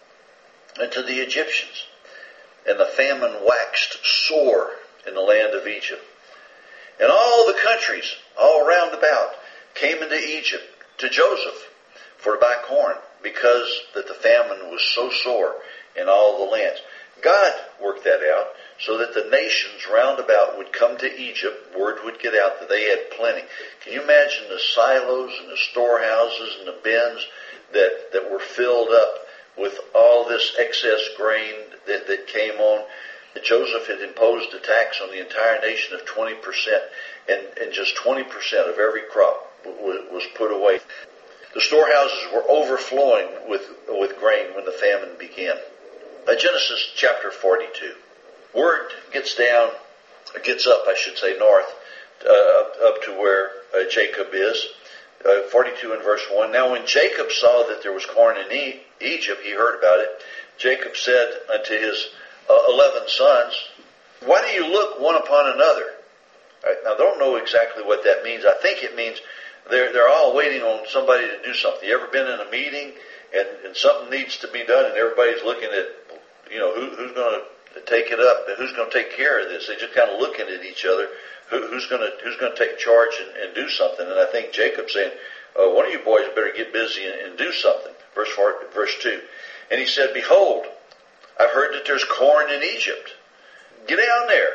Speaker 2: unto the Egyptians. And the famine waxed sore in the land of Egypt. And all the countries all round about came into Egypt to Joseph for to buy corn, because that the famine was so sore in all the lands. God worked that out so that the nations round about would come to Egypt. Word would get out that they had plenty. Can you imagine the silos and the storehouses and the bins that, that were filled up with all this excess grain that, that came on? Joseph had imposed a tax on the entire nation of twenty percent, and, and just twenty percent of every crop w- was put away. The storehouses were overflowing with, with grain when the famine began. Uh, Genesis chapter forty-two. Word gets down, gets up, I should say, north, uh, up to where uh, Jacob is. Uh, forty-two and verse one. Now when Jacob saw that there was corn in e- Egypt, he heard about it. Jacob said unto his uh, eleven sons, why do you look one upon another? I, I don't know exactly what that means. I think it means they're, they're all waiting on somebody to do something. You ever been in a meeting and, and something needs to be done and everybody's looking at, you know, who, who's going to take it up and who's going to take care of this? They just kind of looking at each other. Who, who's going to who's going to take charge and, and do something? And I think Jacob's saying, uh, one of you boys better get busy and, and do something. Verse four, verse two. And he said, behold, I've heard that there's corn in Egypt. Get down there.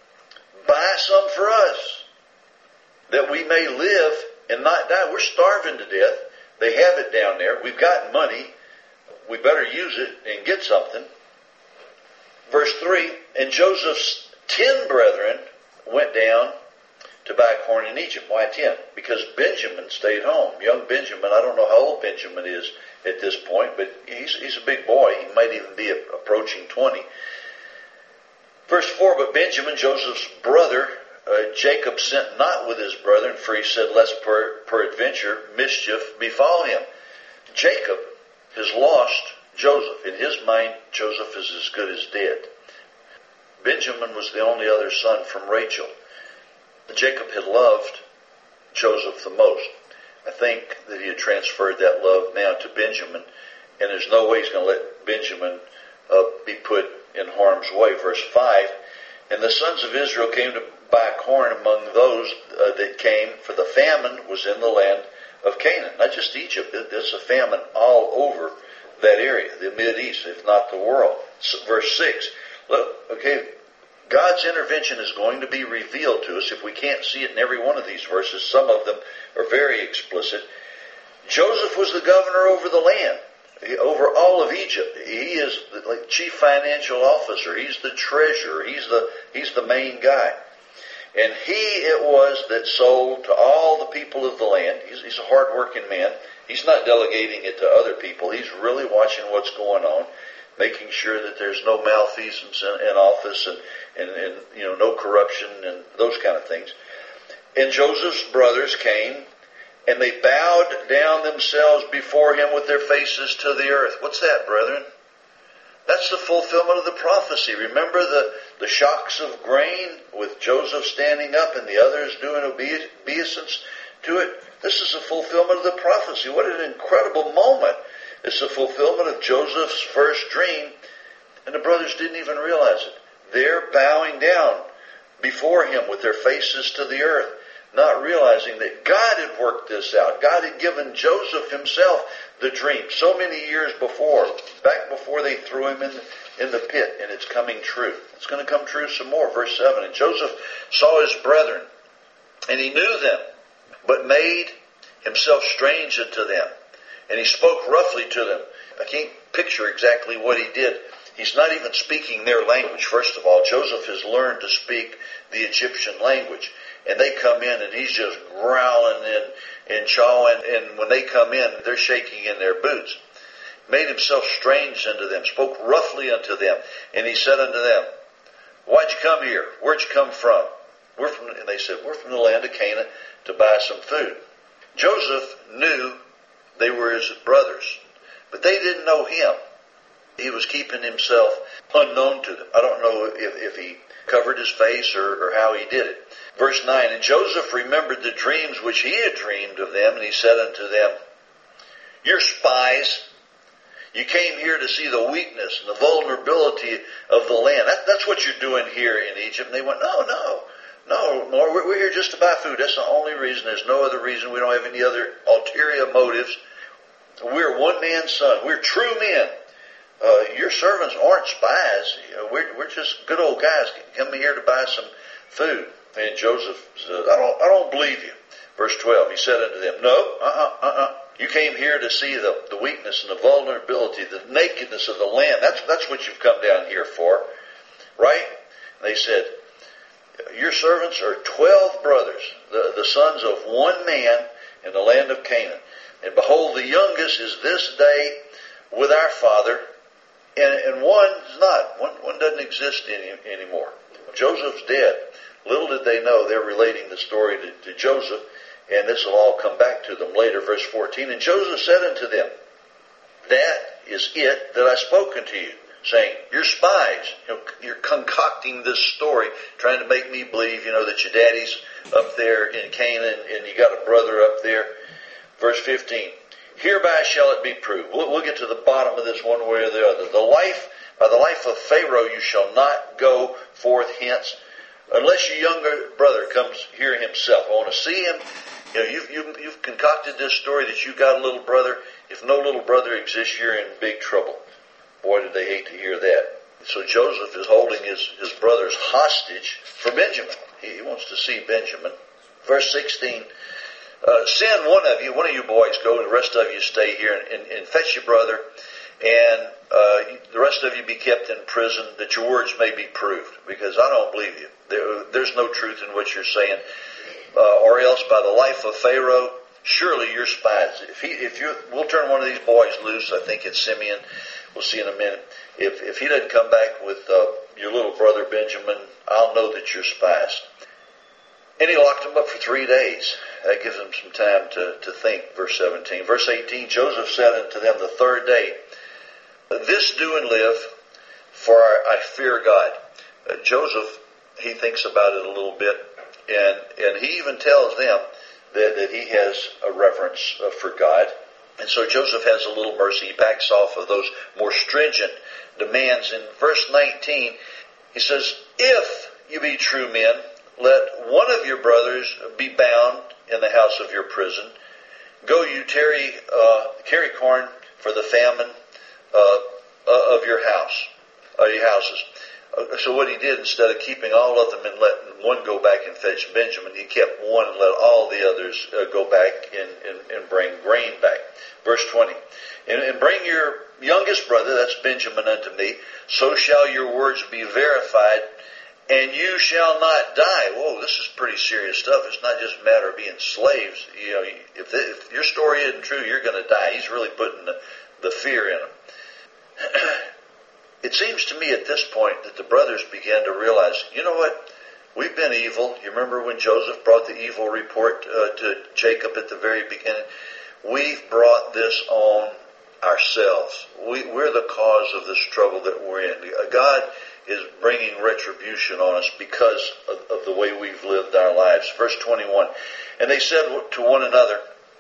Speaker 2: Buy some for us, that we may live and not die. We're starving to death. They have it down there. We've got money. We better use it and get something. Verse three, and Joseph's ten brethren went down to buy corn in Egypt. Why ten? Because Benjamin stayed home. Young Benjamin, I don't know how old Benjamin is at this point, but he's, he's a big boy. He might even be approaching twenty. Verse four, but Benjamin, Joseph's brother, uh, Jacob sent not with his brethren, for he said, lest per, peradventure mischief befall him. Jacob has lost Joseph. In his mind, Joseph is as good as dead. Benjamin was the only other son from Rachel. Jacob had loved Joseph the most. I think that he had transferred that love now to Benjamin, and there's no way he's going to let Benjamin uh, be put in harm's way. Verse five, and the sons of Israel came to buy corn among those uh, that came, for the famine was in the land of Canaan. Not just Egypt, there's a famine all over that area, the Mideast, if not the world. Verse six, look, okay, God's intervention is going to be revealed to us if we can't see it in every one of these verses. Some of them are very explicit. Joseph was the governor over the land, over all of Egypt. He is the like, chief financial officer. He's the treasurer. He's the, he's the main guy. And he it was that sold to all the people of the land. He's, he's a hard-working man. He's not delegating it to other people. He's really watching what's going on. making sure that there's no malfeasance in, in office and, and, and you know no corruption and those kind of things. And Joseph's brothers came, and they bowed down themselves before him with their faces to the earth. What's that, brethren? That's the fulfillment of the prophecy. Remember the, the shocks of grain with Joseph standing up and the others doing obeisance to it? This is the fulfillment of the prophecy. What an incredible moment. It's the fulfillment of Joseph's first dream, and the brothers didn't even realize it. They're bowing down before him with their faces to the earth, not realizing that God had worked this out. God had given Joseph himself the dream so many years before, back before they threw him in, in the pit, and it's coming true. It's going to come true some more. Verse seven, and Joseph saw his brethren, and he knew them, but made himself strange unto them. And he spoke roughly to them. I can't picture exactly what he did. He's not even speaking their language. First of all, Joseph has learned to speak the Egyptian language. And they come in and he's just growling and, and chawing. And when they come in, they're shaking in their boots. Made himself strange unto them. Spoke roughly unto them. And he said unto them, why'd you come here? Where'd you come from? We're from, and they said, we're from the land of Canaan to buy some food. Joseph knew they were his brothers, but they didn't know him. He was keeping himself unknown to them. I don't know if, if he covered his face or, or how he did it. Verse nine, and Joseph remembered the dreams which he had dreamed of them, and he said unto them, you're spies. You came here to see the weakness and the vulnerability of the land. That, that's what you're doing here in Egypt. And they went, no, no. No, Lord, we're here just to buy food. That's the only reason. There's no other reason. We don't have any other ulterior motives. We're one man's son. We're true men. Uh, your servants aren't spies. You know, we're, we're just good old guys coming here to buy some food. And Joseph said, I don't, I don't believe you. Verse twelve, he said unto them, no, uh-uh, uh-uh. You came here to see the, the weakness and the vulnerability, the nakedness of the land. That's, that's what you've come down here for. Right? And they said, your servants are twelve brothers, the, the sons of one man in the land of Canaan. And behold, the youngest is this day with our father, and, and one is not. One, one doesn't exist any, anymore. Joseph's dead. Little did they know they're relating the story to, to Joseph, and this will all come back to them later. Verse fourteen, and Joseph said unto them, that is it that I spoke unto you, saying, you're spies. You know, you're concocting this story, trying to make me believe, you know, that your daddy's up there in Canaan and you got a brother up there. Verse fifteen, hereby shall it be proved. We'll, we'll get to the bottom of this one way or the other. The life, by the life of Pharaoh you shall not go forth hence, unless your younger brother comes here himself. I want to see him. You know, you've, you've, you've concocted this story that you got a little brother. If no little brother exists, you're in big trouble. Boy, did they hate to hear that. So Joseph is holding his, his brothers hostage for Benjamin. He, he wants to see Benjamin. Verse sixteen, uh, send one of you, one of you boys go, the rest of you stay here and, and, and fetch your brother, and uh, the rest of you be kept in prison, that your words may be proved, because I don't believe you. There, there's no truth in what you're saying. Uh, or else by the life of Pharaoh, surely you're spies. If he, if you, we'll turn one of these boys loose. I think it's Simeon. We'll see in a minute. If if he doesn't come back with uh, your little brother Benjamin, I'll know that you're spies. And he locked them up for three days. That gives them some time to, to think. Verse seventeen. Verse eighteen, Joseph said unto them the third day, this do and live, for I fear God. Uh, Joseph, he thinks about it a little bit, and, and he even tells them that, that he has a reverence uh, for God. And so Joseph has a little mercy. He backs off of those more stringent demands. In verse nineteen, he says, if you be true men, let one of your brothers be bound in the house of your prison. Go you tarry, uh, carry corn for the famine uh, uh, of your house, uh, your houses. Uh, so what he did, instead of keeping all of them and letting one go back and fetch Benjamin, he kept one and let all the others uh, go back and, and, and bring grain back. Verse twenty, and, and bring your youngest brother, that's Benjamin, unto me, so shall your words be verified, and you shall not die. Whoa, this is pretty serious stuff. It's not just a matter of being slaves. You know, if, the, if your story isn't true, you're going to die. He's really putting the, the fear in them. It seems to me at this point that the brothers began to realize, you know what? We've been evil. You remember when Joseph brought the evil report uh, to Jacob at the very beginning? We've brought this on ourselves. We, we're the cause of this trouble that we're in. God is bringing retribution on us because of, of the way we've lived our lives. Verse twenty-one, and they said to one another,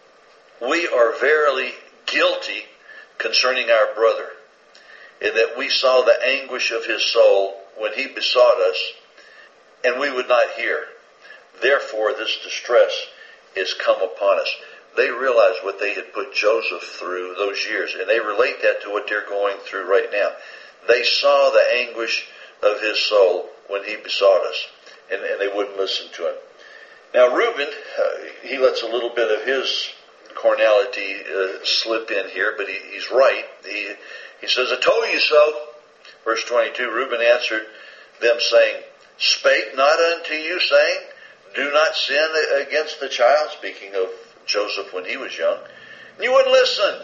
Speaker 2: we are verily guilty concerning our brother, in that we saw the anguish of his soul when he besought us, and we would not hear. Therefore this distress is come upon us. They realized what they had put Joseph through those years, and they relate that to what they're going through right now. They saw the anguish of his soul when he besought us, and, and they wouldn't listen to him. Now Reuben, uh, he lets a little bit of his carnality uh, slip in here, but he, he's right. He, he says, I told you so. Verse twenty-two, Reuben answered them, saying, spake not unto you, saying, do not sin against the child, speaking of Joseph when he was young. And you wouldn't listen.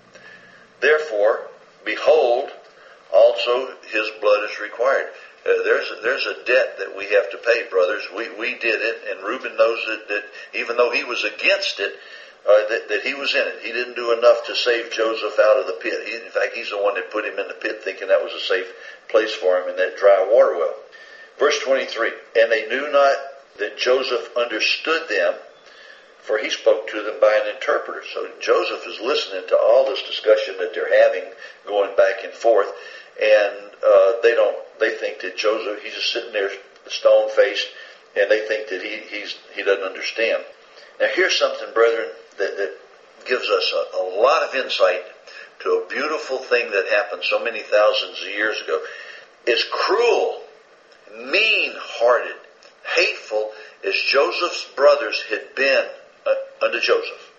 Speaker 2: Therefore, behold, also his blood is required. Uh, there's there's a debt that we have to pay, brothers. We we did it, and Reuben knows that, that even though he was against it, uh, that, that he was in it. He didn't do enough to save Joseph out of the pit. He, in fact, he's the one that put him in the pit, thinking that was a safe place for him in that dry water well. Verse twenty-three, and they knew not that Joseph understood them, for he spoke to them by an interpreter. So Joseph is listening to all this discussion that they're having, going back and forth, and uh, they don't. They think that Joseph, he's just sitting there stone-faced, and they think that he he's he doesn't understand. Now here's something, brethren, that, that gives us a, a lot of insight to a beautiful thing that happened so many thousands of years ago. As cruel, mean-hearted, hateful as Joseph's brothers had been uh, unto Joseph,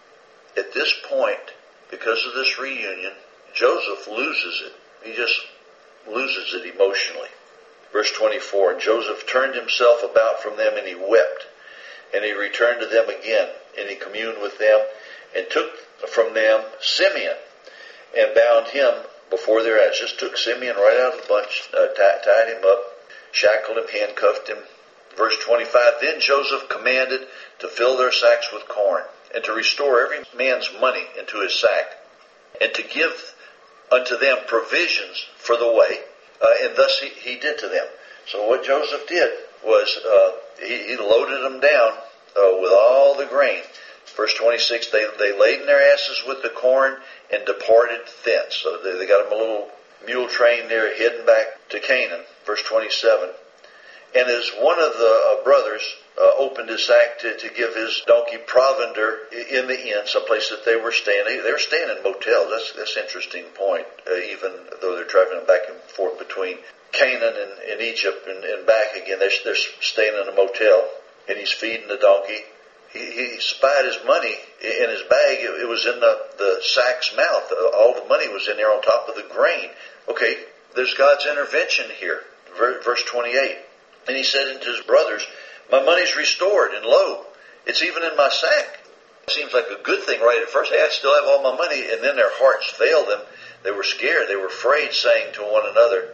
Speaker 2: at this point, because of this reunion, Joseph loses it. He just loses it emotionally. Verse twenty-four, and Joseph turned himself about from them, and he wept. And he returned to them again, and he communed with them, and took from them Simeon, and bound him before their eyes. Just took Simeon right out of the bunch, uh, tied, tied him up, shackled him, handcuffed him. Verse twenty-five, then Joseph commanded to fill their sacks with corn, and to restore every man's money into his sack, and to give unto them provisions for the way, uh, and thus he, he did to them. So what Joseph did was uh, he, he loaded them down uh, with all the grain. Verse twenty-six, they, they laden their asses with the corn and departed thence. So they, they got them a little mule train there heading back to Canaan. Verse twenty-seven, and as one of the uh, brothers uh, opened his sack to, to give his donkey provender in the inn, someplace that they were staying. They, they were staying in motels. That's that's an interesting point, uh, even though they're traveling back and forth between Canaan and, and Egypt and, and back again. They're, they're staying in a motel, and he's feeding the donkey. He, he spied his money in his bag. It, it was in the, the sack's mouth. All the money was in there on top of the grain. Okay, there's God's intervention here. Verse twenty-eight. And he said unto his brothers, my money's restored, and lo, it's even in my sack. It seems like a good thing, right? At first, hey, I still have all my money, and then their hearts failed them. They were scared. They were afraid, saying to one another,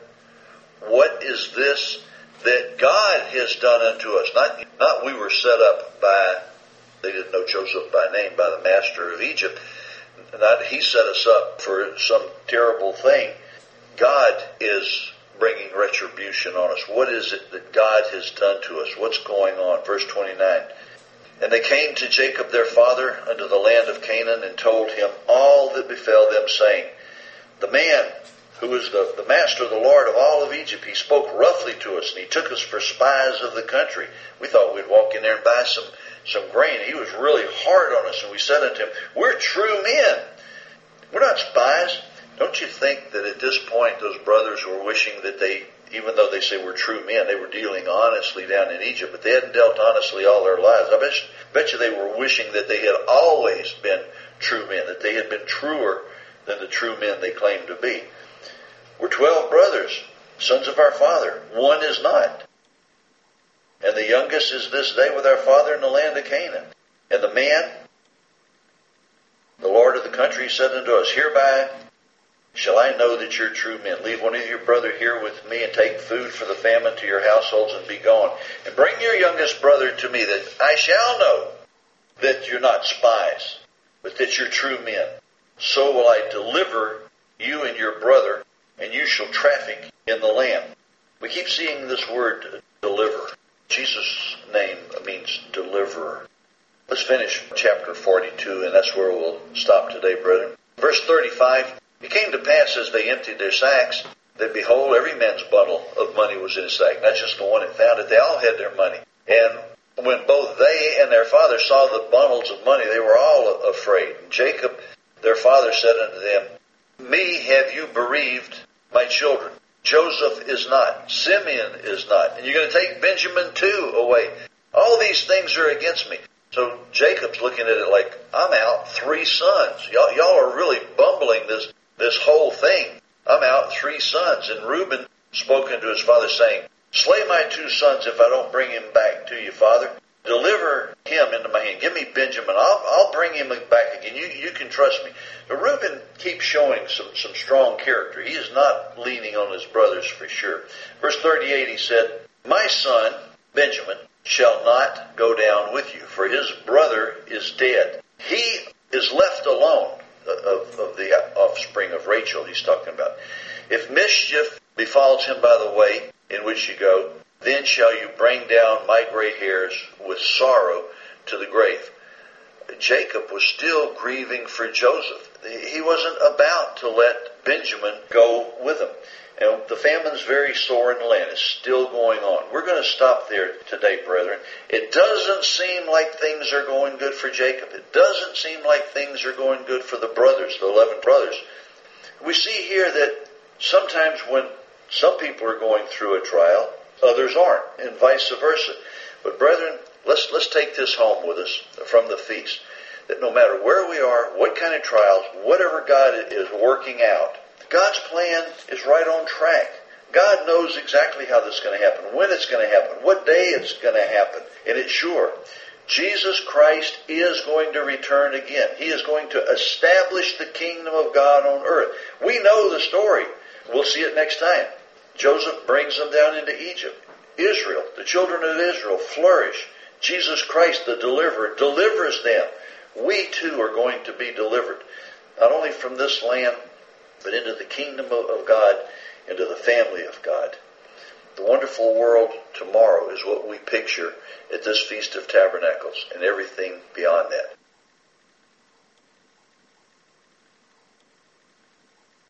Speaker 2: what is this that God has done unto us? Not, not we were set up by, they didn't know Joseph by name, by the master of Egypt. Not he set us up for some terrible thing. God is bringing retribution on us. What is it that God has done to us? What's going on? Verse twenty-nine. And they came to Jacob their father unto the land of Canaan, and told him all that befell them, saying, the man who is the, the master, the Lord of all of Egypt, he spoke roughly to us, and he took us for spies of the country. We thought we'd walk in there and buy some, some grain. He was really hard on us, and we said unto him, we're true men. We're not spies. Don't you think that at this point those brothers were wishing that they, even though they say we're true men, they were dealing honestly down in Egypt, but they hadn't dealt honestly all their lives. I bet you, bet you they were wishing that they had always been true men, that they had been truer than the true men they claimed to be. We're twelve brothers, sons of our father. One is not. And the youngest is this day with our father in the land of Canaan. And the man, the Lord of the country, said unto us, hereby shall I know that you're true men. Leave one of your brother here with me, and take food for the famine to your households, and be gone. And bring your youngest brother to me, that I shall know that you're not spies, but that you're true men. So will I deliver you and your brother, and you shall traffic in the land. We keep seeing this word, deliver. Jesus' name means deliverer. Let's finish chapter forty-two, and that's where we'll stop today, brethren. Verse thirty-five, it came to pass as they emptied their sacks, that behold, every man's bundle of money was in his sack. Not just the one that found it, they all had their money. And when both they and their father saw the bundles of money, they were all afraid. And Jacob, their father, said unto them, Me have you bereaved, my children. Joseph is not. Simeon is not. And you're going to take Benjamin too away. All these things are against me. So Jacob's looking at it like, I'm out three sons. Y'all, y'all are really bumbling this, this whole thing. I'm out three sons. And Reuben spoke unto his father, saying, Slay my two sons if I don't bring him back to you, father. Deliver him into my hand. Give me Benjamin. I'll, I'll bring him back again. You, you can trust me. But Reuben keeps showing some, some strong character. He is not leaning on his brothers for sure. Verse thirty-eight, he said, My son, Benjamin, shall not go down with you, for his brother is dead. He is left alone, of, of the offspring of Rachel he's talking about. If mischief befalls him by the way in which you go, then shall you bring down my gray hairs with sorrow to the grave. Jacob was still grieving for Joseph. He wasn't about to let Benjamin go with him. And the famine's very sore in the land. It's still going on. We're going to stop there today, brethren. It doesn't seem like things are going good for Jacob. It doesn't seem like things are going good for the brothers, the eleven brothers. We see here that sometimes when some people are going through a trial, others aren't, and vice versa. But brethren, let's let's take this home with us from the feast, that no matter where we are, what kind of trials, whatever God is working out, God's plan is right on track. God knows exactly how this is going to happen, when it's going to happen, what day it's going to happen, and it's sure. Jesus Christ is going to return again. He is going to establish the kingdom of God on earth. We know the story. We'll see it next time. Joseph brings them down into Egypt. Israel, the children of Israel, flourish. Jesus Christ, the deliverer, delivers them. We too are going to be delivered, not only from this land, but into the kingdom of God, into the family of God. The wonderful world tomorrow is what we picture at this Feast of Tabernacles, and everything beyond that.